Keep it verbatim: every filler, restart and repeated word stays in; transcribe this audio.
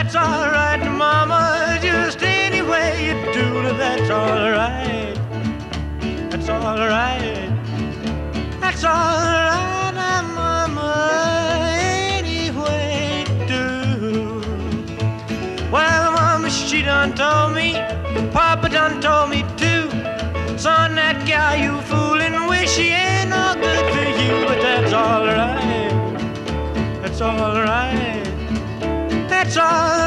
that's all right, Mama. Just any way you do it, that's all right. That's all right. That's all right, Mama. Any way you do. Well, Mama, she done told me, Papa done told me too. Son, that gal you foolin' with, she ain't no good for you. But that's all right. That's all right. That's all